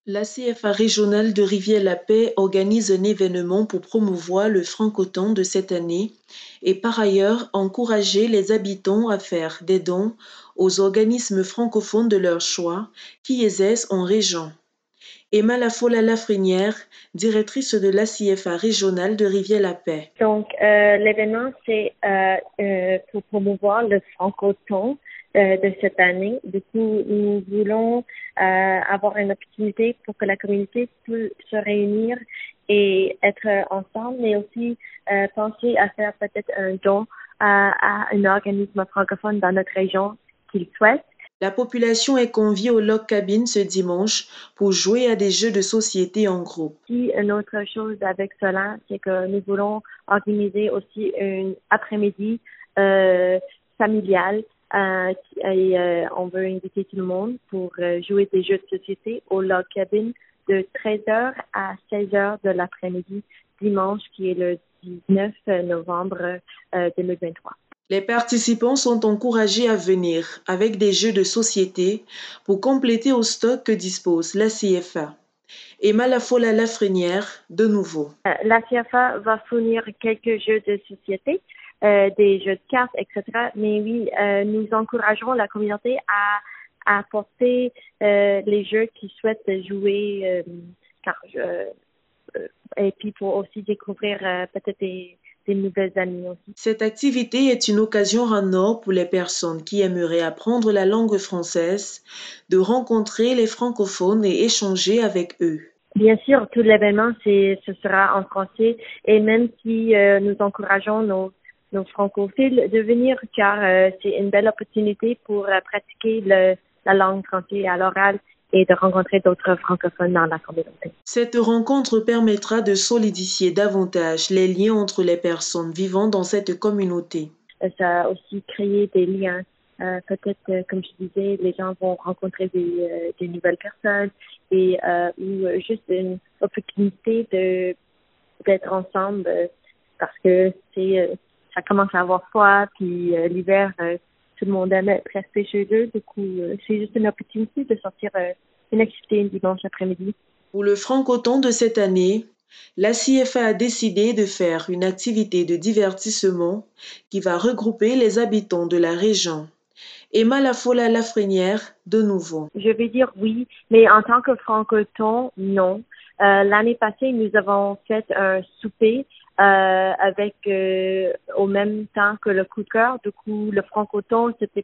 La CFA régionale de Rivière-la-Paix organise un événement pour promouvoir le francoton de cette année et par ailleurs encourager les habitants à faire des dons aux organismes francophones de leur choix qui exercent en région. Emma Lafola-Lafrenière, directrice de la CFA régionale de Rivière-la-Paix. Donc, l'événement, c'est pour promouvoir le francoton de cette année. Du coup, nous voulons avoir une opportunité pour que la communauté puisse se réunir et être ensemble, mais aussi penser à faire peut-être un don à un organisme francophone dans notre région qu'il souhaite. La population est conviée au log cabin ce dimanche pour jouer à des jeux de société en groupe. Puis, une autre chose avec cela, c'est que nous voulons organiser aussi un après-midi familial et on veut inviter tout le monde pour jouer des jeux de société au log cabin de 13h à 16h de l'après-midi, dimanche qui est le 19 novembre 2023. Les participants sont encouragés à venir avec des jeux de société pour compléter au stock que dispose la CFA. Emma Lafola-Lafrenière, de nouveau. La CFA va fournir quelques jeux de société, des jeux de cartes, etc. Mais oui, nous encourageons la communauté à apporter les jeux qu'ils souhaitent jouer, et puis pour aussi découvrir peut-être des nouvelles amies aussi. Cette activité est une occasion en or pour les personnes qui aimeraient apprendre la langue française, de rencontrer les francophones et échanger avec eux. Bien sûr, tout l'événement, ce sera en français et même si nous encourageons nos francophiles de venir car c'est une belle opportunité pour pratiquer la langue française à l'oral et de rencontrer d'autres francophones dans la communauté. Cette rencontre permettra de solidifier davantage les liens entre les personnes vivant dans cette communauté. Ça a aussi créé des liens. Peut-être, comme je disais, les gens vont rencontrer des nouvelles personnes et ou juste une opportunité d'être ensemble parce que ça commence à avoir froid puis l'hiver tout le monde aime rester chez eux. Du coup, c'est juste une opportunité de sortir une activité un dimanche après-midi. Pour le francoton de cette année, la CFA a décidé de faire une activité de divertissement qui va regrouper les habitants de la région. Emma Lafola-Lafrenière, de nouveau. Je vais dire oui, mais en tant que francoton, non. L'année passée, nous avons fait un souper avec au même temps que le coup de cœur. Du coup, le francoton, c'était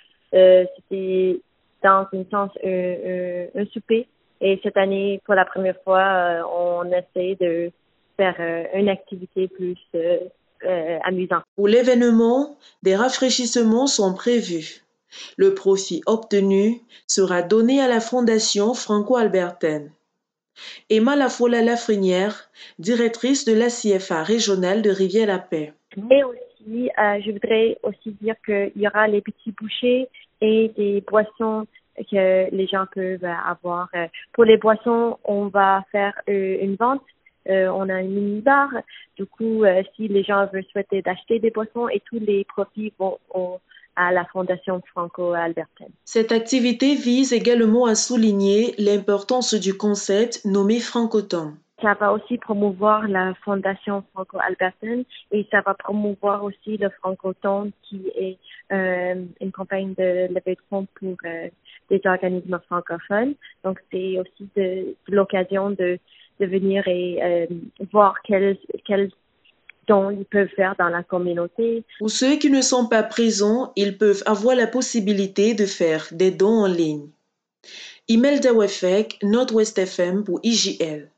dans un sens un souper. Et cette année, pour la première fois, on essaie de faire une activité plus amusante. Pour l'événement, des rafraîchissements sont prévus. Le profit obtenu sera donné à la Fondation franco-albertaine. Emma Lafola-Lafrenière, directrice de la CFA régionale de Rivière-la-Paix. Et aussi, je voudrais aussi dire qu'il y aura les petits bouchées et des boissons que les gens peuvent avoir. Pour les boissons, on va faire une vente. On a une mini-bar. Du coup, si les gens veulent souhaiter d'acheter des boissons et tous les profits vont à la Fondation franco-albertaine. Cette activité vise également à souligner l'importance du concept nommé francoton. Ça va aussi promouvoir la Fondation franco-albertaine et ça va promouvoir aussi le francoton qui est une campagne de levée de fonds pour des organismes francophones. Donc, c'est aussi de l'occasion de venir et voir quels dont ils peuvent faire dans la communauté. Pour ceux qui ne sont pas présents, ils peuvent avoir la possibilité de faire des dons en ligne. Imelda Wefek, Nord-Ouest FM pour IJL.